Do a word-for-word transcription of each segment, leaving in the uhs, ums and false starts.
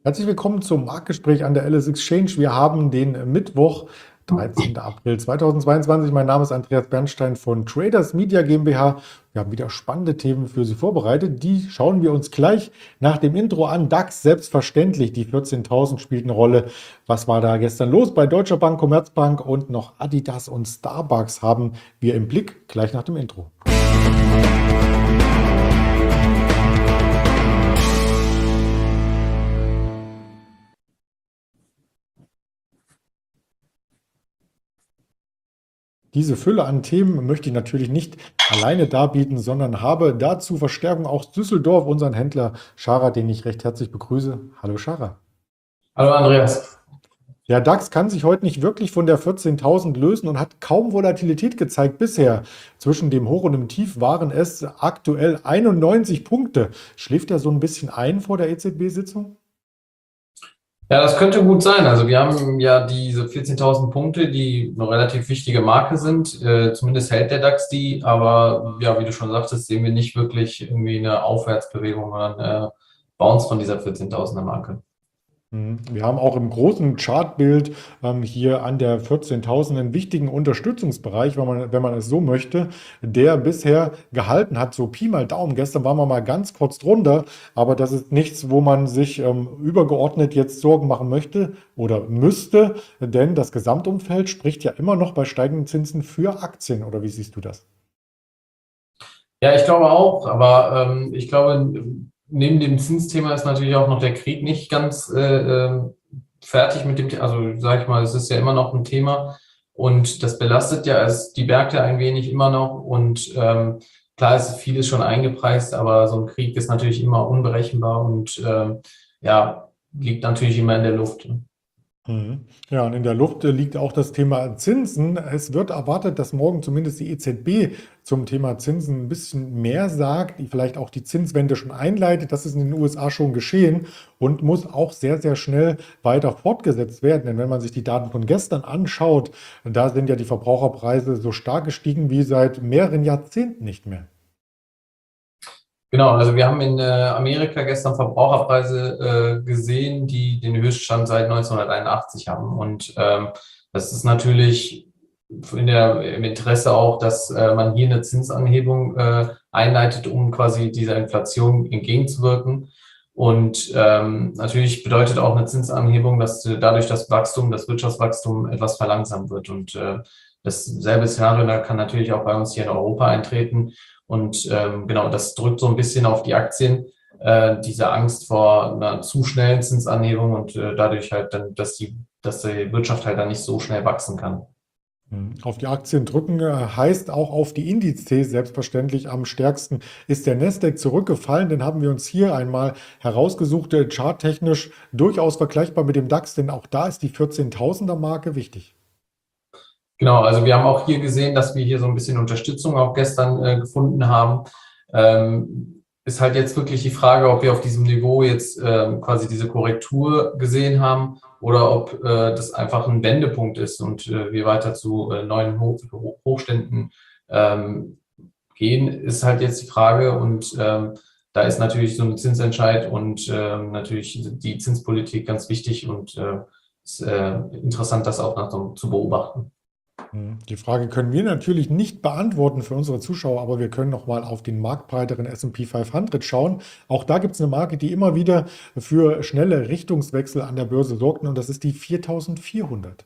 Herzlich willkommen zum Marktgespräch an der L S Exchange. Wir haben den Mittwoch, dreizehnten April zweitausendzweiundzwanzig. Mein Name ist Andreas Bernstein von Traders Media GmbH. Wir haben wieder spannende Themen für Sie vorbereitet. Die schauen wir uns gleich nach dem Intro an. DAX, selbstverständlich, die vierzehntausend spielt eine Rolle. Was war da gestern los bei Deutscher Bank, Commerzbank und noch Adidas und Starbucks haben wir im Blick, gleich nach dem Intro. Diese Fülle an Themen möchte ich natürlich nicht alleine darbieten, sondern habe dazu Verstärkung aus Düsseldorf, unseren Händler Schara, den ich recht herzlich begrüße. Hallo Schara. Hallo Andreas. Der DAX kann sich heute nicht wirklich von der vierzehntausend lösen und hat kaum Volatilität gezeigt bisher. Zwischen dem Hoch und dem Tief waren es aktuell einundneunzig Punkte. Schläft er so ein bisschen ein vor der E Z B-Sitzung? Ja, das könnte gut sein. Also wir haben ja diese vierzehntausend Punkte, die eine relativ wichtige Marke sind. Äh, zumindest hält der DAX die. Aber ja, wie du schon sagtest, sehen wir nicht wirklich irgendwie eine Aufwärtsbewegung oder eine Bounce von dieser vierzehntausender Marke. Mhm. Wir haben auch im großen Chartbild ähm, hier an der vierzehntausend einen wichtigen Unterstützungsbereich, wenn man, wenn man es so möchte, der bisher gehalten hat, so Pi mal Daumen. Gestern waren wir mal ganz kurz drunter, aber das ist nichts, wo man sich ähm, übergeordnet jetzt Sorgen machen möchte oder müsste, denn das Gesamtumfeld spricht ja immer noch bei steigenden Zinsen für Aktien. Oder wie siehst du das? Ja, ich glaube auch. Aber ähm, ich glaube, neben dem Zinsthema ist natürlich auch noch der Krieg nicht ganz äh, ähm, fertig mit dem, The- also sage ich mal, es ist ja immer noch ein Thema und das belastet ja es, die Märkte ein wenig immer noch und ähm, klar ist vieles schon eingepreist, aber so ein Krieg ist natürlich immer unberechenbar und ähm, ja, liegt natürlich immer in der Luft. Mhm. Ja, und in der Luft äh, liegt auch das Thema Zinsen. Es wird erwartet, dass morgen zumindest die E Z B zum Thema Zinsen ein bisschen mehr sagt, die vielleicht auch die Zinswende schon einleitet. Das ist in den U S A schon geschehen und muss auch sehr, sehr schnell weiter fortgesetzt werden. Denn wenn man sich die Daten von gestern anschaut, da sind ja die Verbraucherpreise so stark gestiegen wie seit mehreren Jahrzehnten nicht mehr. Genau, also wir haben in äh, Amerika gestern Verbraucherpreise äh, gesehen, die den Höchststand seit neunzehnhunderteinundachtzig haben. Und ähm, das ist natürlich in der, im Interesse auch, dass äh, man hier eine Zinsanhebung äh, einleitet, um quasi dieser Inflation entgegenzuwirken. Und ähm, natürlich bedeutet auch eine Zinsanhebung, dass äh, dadurch das Wachstum, das Wirtschaftswachstum etwas verlangsamt wird. Und äh, dasselbe Szenario da kann natürlich auch bei uns hier in Europa eintreten. Und ähm, genau, das drückt so ein bisschen auf die Aktien, äh, diese Angst vor einer zu schnellen Zinsanhebung und äh, dadurch halt dann, dass die, dass die Wirtschaft halt dann nicht so schnell wachsen kann. Mhm. Auf die Aktien drücken äh, heißt auch auf die Indizes. Selbstverständlich am stärksten ist der Nasdaq zurückgefallen. Den haben wir uns hier einmal herausgesucht, äh, charttechnisch durchaus vergleichbar mit dem DAX, denn auch da ist die vierzehntausender Marke wichtig. Genau, also wir haben auch hier gesehen, dass wir hier so ein bisschen Unterstützung auch gestern äh, gefunden haben. Ähm, ist halt jetzt wirklich die Frage, ob wir auf diesem Niveau jetzt ähm, quasi diese Korrektur gesehen haben oder ob äh, das einfach ein Wendepunkt ist und äh, wir weiter zu äh, neuen Hoch Hochständen ähm, gehen, ist halt jetzt die Frage. Und ähm, da ist natürlich so ein Zinsentscheid und ähm, natürlich die Zinspolitik ganz wichtig und äh, ist äh, interessant, das auch nach so, zu beobachten. Mhm. Die Frage können wir natürlich nicht beantworten für unsere Zuschauer, aber wir können noch mal auf den marktbreiteren S und P fünfhundert schauen. Auch da gibt es eine Marke, die immer wieder für schnelle Richtungswechsel an der Börse sorgt, und das ist die viertausendvierhundert.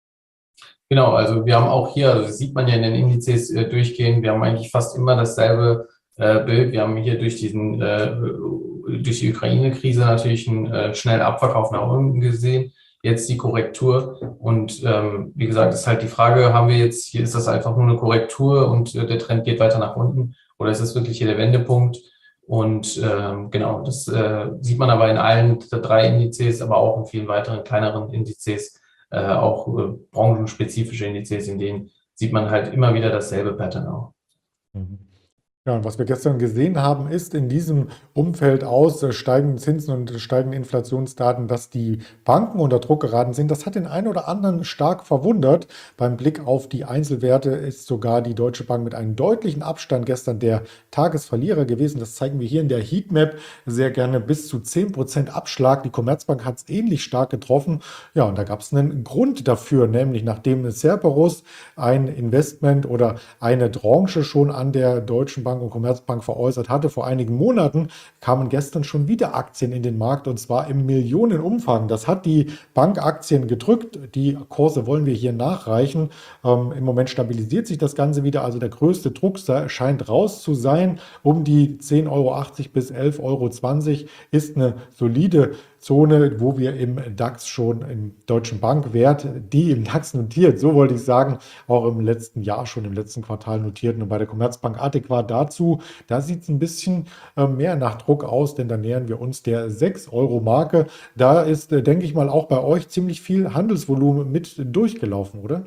Genau, also wir haben auch hier, also das sieht man ja in den Indizes äh, durchgehend, wir haben eigentlich fast immer dasselbe äh, Bild. Wir haben hier durch diesen, äh, durch die Ukraine-Krise natürlich einen äh, schnellen Abverkauf nach unten gesehen, jetzt die Korrektur. Und ähm, wie gesagt, ist halt die Frage, haben wir jetzt, hier ist das einfach nur eine Korrektur und äh, der Trend geht weiter nach unten oder ist das wirklich hier der Wendepunkt? Und ähm, genau, das äh, sieht man aber in allen drei Indizes, aber auch in vielen weiteren kleineren Indizes äh, auch äh, branchenspezifische Indizes, in denen sieht man halt immer wieder dasselbe Pattern auch. Mhm. Ja, und was wir gestern gesehen haben, ist in diesem Umfeld aus äh, steigenden Zinsen und steigenden Inflationsdaten, dass die Banken unter Druck geraten sind. Das hat den einen oder anderen stark verwundert. Beim Blick auf die Einzelwerte ist sogar die Deutsche Bank mit einem deutlichen Abstand gestern der Tagesverlierer gewesen. Das zeigen wir hier in der Heatmap sehr gerne, bis zu zehn Prozent Abschlag. Die Commerzbank hat es ähnlich stark getroffen. Ja, und da gab es einen Grund dafür, nämlich nachdem Cerberus ein Investment oder eine Tranche schon an der Deutschen Bank und Commerzbank veräußert hatte vor einigen Monaten, kamen gestern schon wieder Aktien in den Markt, und zwar im Millionenumfang. Das hat die Bankaktien gedrückt. Die Kurse wollen wir hier nachreichen. Ähm, Im Moment stabilisiert sich das Ganze wieder. Also der größte Druck scheint raus zu sein. Um die zehn Euro achtzig bis elf Euro zwanzig ist eine solide Zone, wo wir im DAX schon im Deutschen Bankwert, die im DAX notiert, so wollte ich sagen, auch im letzten Jahr schon im letzten Quartal notierten und bei der Commerzbank adäquat dazu. Da sieht es ein bisschen äh, mehr nach Druck aus, denn da nähern wir uns der sechs Euro Marke. Da ist, äh, denke ich mal, auch bei euch ziemlich viel Handelsvolumen mit durchgelaufen, oder?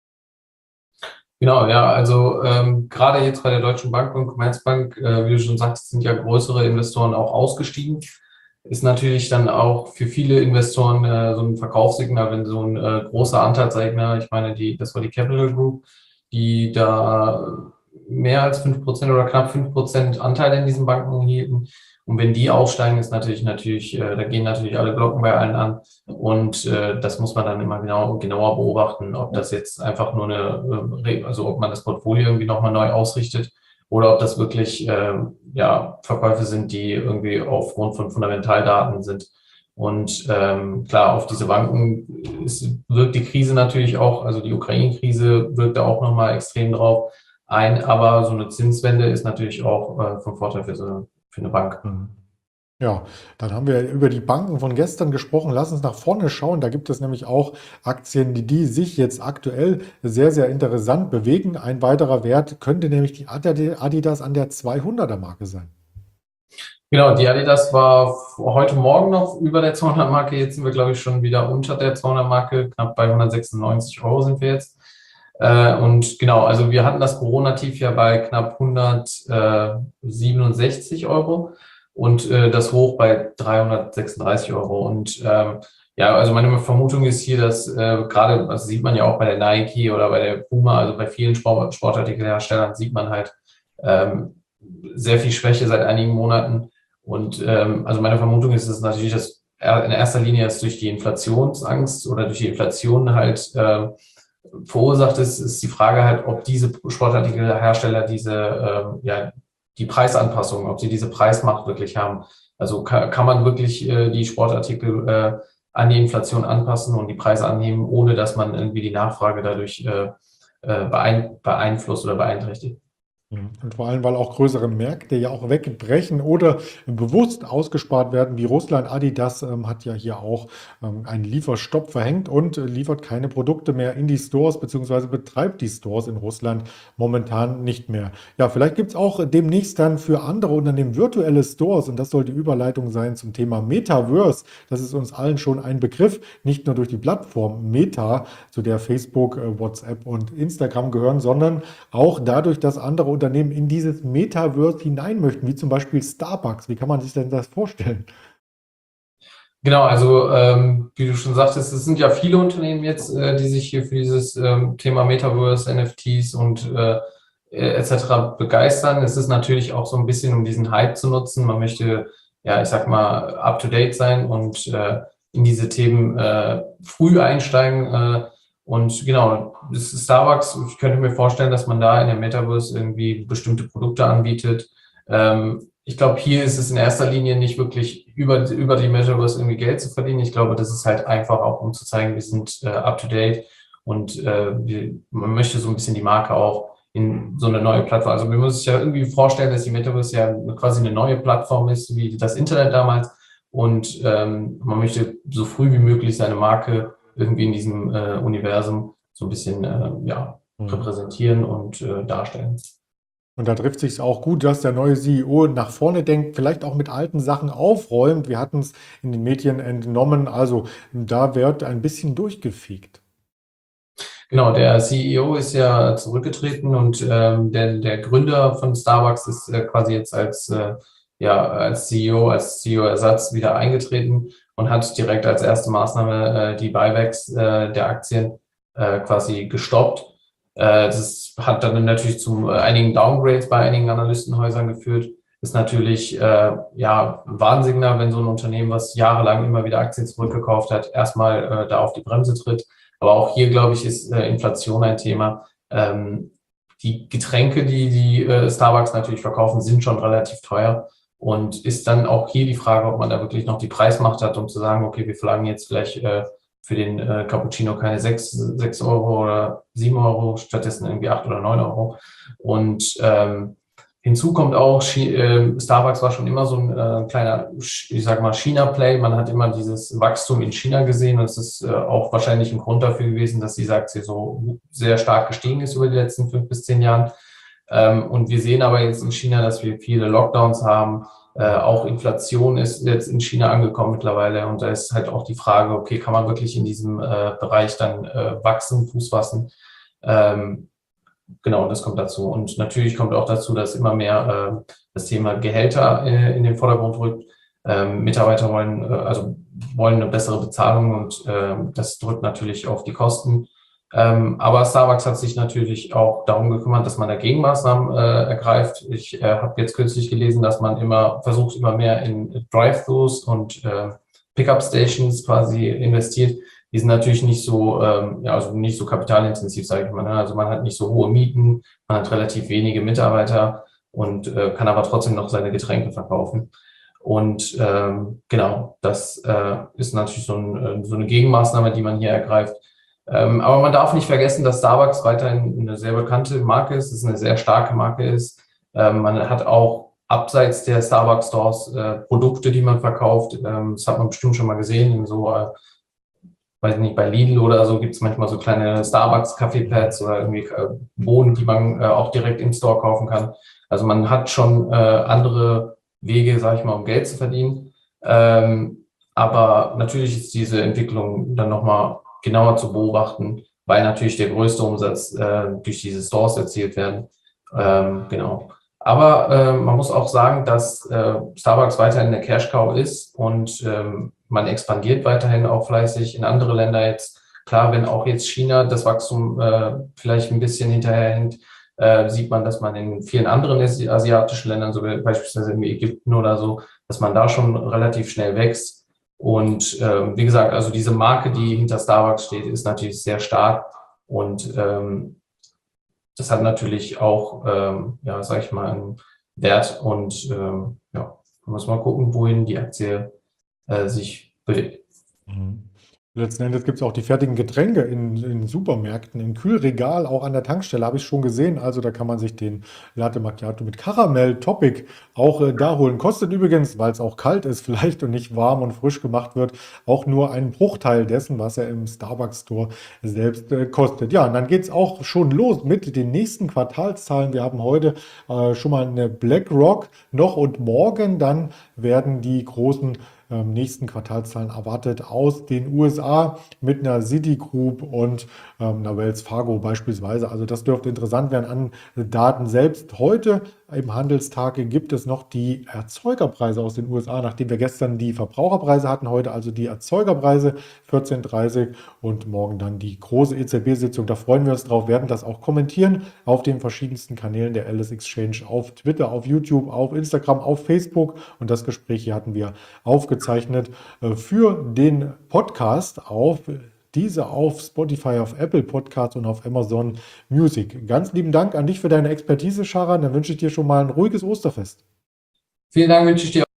Genau, ja, also ähm, gerade jetzt bei der Deutschen Bank und Commerzbank, äh, wie du schon sagst, sind ja größere Investoren auch ausgestiegen. Ist natürlich dann auch für viele Investoren äh, so ein Verkaufssignal, wenn so ein äh, großer Anteilseigner, ich meine, die, das war die Capital Group, die da mehr als fünf Prozent oder knapp fünf Prozent Anteile in diesen Banken hielten. Und wenn die aussteigen, ist natürlich, natürlich, äh, da gehen natürlich alle Glocken bei allen an. Und äh, das muss man dann immer genau, genauer beobachten, ob das jetzt einfach nur eine, äh, also ob man das Portfolio irgendwie nochmal neu ausrichtet oder ob das wirklich äh, ja, Verkäufe sind, die irgendwie aufgrund von Fundamentaldaten sind. Und ähm, klar, auf diese Banken ist, wirkt die Krise natürlich auch, also die Ukraine-Krise wirkt da auch nochmal extrem drauf ein, aber so eine Zinswende ist natürlich auch äh, von Vorteil für so für eine Bank. Mhm. Ja, dann haben wir über die Banken von gestern gesprochen. Lass uns nach vorne schauen. Da gibt es nämlich auch Aktien, die, die sich jetzt aktuell sehr, sehr interessant bewegen. Ein weiterer Wert könnte nämlich die Adidas an der zweihunderter Marke sein. Genau, die Adidas war heute Morgen noch über der zweihundert Marke. Jetzt sind wir, glaube ich, schon wieder unter der zweihundert Marke. Knapp bei hundertsechsundneunzig Euro sind wir jetzt. Äh, und genau, also wir hatten das Corona-Tief ja bei knapp hundertsiebenundsechzig Euro und äh, das Hoch bei dreihundertsechsunddreißig Euro. Und ähm, ja, also meine Vermutung ist hier, dass äh, gerade, das sieht man ja auch bei der Nike oder bei der Puma, also bei vielen Sport Sportartikelherstellern sieht man halt ähm, sehr viel Schwäche seit einigen Monaten. Und ähm, also meine Vermutung ist, dass natürlich das in erster Linie jetzt durch die Inflationsangst oder durch die Inflation halt äh, verursacht ist, ist die Frage halt, ob diese Sportartikelhersteller diese, ähm, ja, die Preisanpassung, ob sie diese Preismacht wirklich haben. Also kann, kann man wirklich äh, die Sportartikel äh, an die Inflation anpassen und die Preise annehmen, ohne dass man irgendwie die Nachfrage dadurch äh, äh, beein, beeinflusst oder beeinträchtigt. Und vor allem, weil auch größere Märkte ja auch wegbrechen oder bewusst ausgespart werden, wie Russland. Adidas ähm, hat ja hier auch ähm, einen Lieferstopp verhängt und äh, liefert keine Produkte mehr in die Stores, beziehungsweise betreibt die Stores in Russland momentan nicht mehr. Ja, vielleicht gibt es auch demnächst dann für andere Unternehmen virtuelle Stores, und das soll die Überleitung sein zum Thema Metaverse. Das ist uns allen schon ein Begriff, nicht nur durch die Plattform Meta, zu der Facebook, äh, WhatsApp und Instagram gehören, sondern auch dadurch, dass andere Unternehmen in dieses Metaverse hinein möchten, wie zum Beispiel Starbucks. Wie kann man sich denn das vorstellen? Genau, also ähm, wie du schon sagtest, es sind ja viele Unternehmen jetzt, äh, die sich hier für dieses ähm, Thema Metaverse, N F Ts und äh, äh, et cetera begeistern. Es ist natürlich auch so ein bisschen, um diesen Hype zu nutzen. Man möchte, ja, ich sag mal, up-to-date sein und äh, in diese Themen äh, früh einsteigen. Äh, und genau, das ist Starbucks. Ich könnte mir vorstellen, dass man da in der Metaverse irgendwie bestimmte Produkte anbietet. Ähm, ich glaube, hier ist es in erster Linie nicht wirklich über, über die Metaverse irgendwie Geld zu verdienen. Ich glaube, das ist halt einfach auch, um zu zeigen, wir sind äh, up to date und äh, wir, man möchte so ein bisschen die Marke auch in so eine neue Plattform. Also man muss sich ja irgendwie vorstellen, dass die Metaverse ja quasi eine neue Plattform ist, wie das Internet damals. Und ähm, man möchte so früh wie möglich seine Marke irgendwie in diesem äh, Universum so ein bisschen äh, ja, Mhm. repräsentieren und äh, darstellen. Und da trifft sich auch gut, dass der neue C E O nach vorne denkt, vielleicht auch mit alten Sachen aufräumt. Wir hatten es in den Medien entnommen. Also da wird ein bisschen durchgefegt. Genau, der C E O ist ja zurückgetreten und ähm, der, der Gründer von Starbucks ist äh, quasi jetzt als, äh, ja, als C E O, als C E O-Ersatz wieder eingetreten und hat direkt als erste Maßnahme äh, die Buybacks äh, der Aktien äh, quasi gestoppt. Äh, das hat dann natürlich zu äh, einigen Downgrades bei einigen Analystenhäusern geführt. Ist natürlich äh, ja ein Warnsignal, wenn so ein Unternehmen, was jahrelang immer wieder Aktien zurückgekauft hat, erstmal äh, da auf die Bremse tritt. Aber auch hier, glaube ich, ist äh, Inflation ein Thema. Ähm, die Getränke, die die äh, Starbucks natürlich verkaufen, sind schon relativ teuer. Und ist dann auch hier die Frage, ob man da wirklich noch die Preismacht hat, um zu sagen, okay, wir verlangen jetzt vielleicht äh, für den äh, Cappuccino keine sechs, sechs Euro oder sieben Euro, stattdessen irgendwie acht oder neun Euro. Und ähm, hinzu kommt auch, äh, Starbucks war schon immer so ein äh, kleiner, ich sag mal, China-Play. Man hat immer dieses Wachstum in China gesehen und es ist äh, auch wahrscheinlich ein Grund dafür gewesen, dass diese Aktie so sehr stark gestiegen ist über die letzten fünf bis zehn Jahren. Ähm, und wir sehen aber jetzt in China, dass wir viele Lockdowns haben. Äh, auch Inflation ist jetzt in China angekommen mittlerweile. Und da ist halt auch die Frage, okay, kann man wirklich in diesem äh, Bereich dann äh, wachsen, Fuß fassen? Ähm, Genau, das kommt dazu. Und natürlich kommt auch dazu, dass immer mehr äh, das Thema Gehälter äh, in den Vordergrund rückt. Ähm, Mitarbeiter wollen, äh, also wollen eine bessere Bezahlung und äh, das drückt natürlich auf die Kosten. Ähm, aber Starbucks hat sich natürlich auch darum gekümmert, dass man da Gegenmaßnahmen äh, ergreift. Ich äh, habe jetzt kürzlich gelesen, dass man immer versucht, immer mehr in Drive-Thrus und äh, Pickup-Stations quasi investiert. Die sind natürlich nicht so, ähm, ja, also nicht so kapitalintensiv, sage ich mal. Ne? Also man hat nicht so hohe Mieten, man hat relativ wenige Mitarbeiter und äh, kann aber trotzdem noch seine Getränke verkaufen. Und ähm, genau, das äh, ist natürlich so, ein, so eine Gegenmaßnahme, die man hier ergreift. Ähm, aber man darf nicht vergessen, dass Starbucks weiterhin eine sehr bekannte Marke ist, es eine sehr starke Marke ist. Ähm, man hat auch abseits der Starbucks Stores äh, Produkte, die man verkauft. Ähm, das hat man bestimmt schon mal gesehen, in so äh, weiß nicht, bei Lidl oder so gibt es manchmal so kleine Starbucks-Kaffeepads oder irgendwie äh, Bohnen, die man äh, auch direkt im Store kaufen kann. Also man hat schon äh, andere Wege, sage ich mal, um Geld zu verdienen. Ähm, aber natürlich ist diese Entwicklung dann nochmal genauer zu beobachten, weil natürlich der größte Umsatz äh, durch diese Stores erzielt werden. Ähm, genau. Aber äh, man muss auch sagen, dass äh, Starbucks weiterhin eine Cash-Cow ist und ähm, man expandiert weiterhin auch fleißig in andere Länder jetzt. Klar, wenn auch jetzt China das Wachstum äh, vielleicht ein bisschen hinterherhinkt, äh, sieht man, dass man in vielen anderen asi- asiatischen Ländern, so wie beispielsweise in Ägypten oder so, dass man da schon relativ schnell wächst. Und ähm, wie gesagt, also diese Marke, die hinter Starbucks steht, ist natürlich sehr stark und ähm, das hat natürlich auch, ähm, ja, sag ich mal, einen Wert und ähm, ja, man muss mal gucken, wohin die Aktie äh, sich bewegt. Mhm. Letzten Endes gibt es auch die fertigen Getränke in, in Supermärkten, im Kühlregal, auch an der Tankstelle habe ich schon gesehen. Also da kann man sich den Latte Macchiato mit Karamell Topic auch äh, da holen. Kostet übrigens, weil es auch kalt ist vielleicht und nicht warm und frisch gemacht wird, auch nur einen Bruchteil dessen, was er im Starbucks Store selbst äh, kostet. Ja, und dann geht es auch schon los mit den nächsten Quartalszahlen. Wir haben heute äh, schon mal eine BlackRock noch und morgen dann werden die großen ähm, nächsten Quartalszahlen erwartet aus den U S A mit einer Citigroup und ähm, einer Wells Fargo beispielsweise. Also das dürfte interessant werden an Daten selbst. Heute im Handelstag gibt es noch die Erzeugerpreise aus den U S A, nachdem wir gestern die Verbraucherpreise hatten, heute also die Erzeugerpreise vierzehn Uhr dreißig und morgen dann die große E Z B-Sitzung. Da freuen wir uns drauf, werden das auch kommentieren auf den verschiedensten Kanälen der Alice Exchange, auf Twitter, auf YouTube, auf Instagram, auf Facebook. Und das Gespräch hier hatten wir aufgezeichnet äh, für den Podcast auf diese auf Spotify, auf Apple Podcasts und auf Amazon Music. Ganz lieben Dank an dich für deine Expertise, Sharan. Dann wünsche ich dir schon mal ein ruhiges Osterfest. Vielen Dank, wünsche ich dir.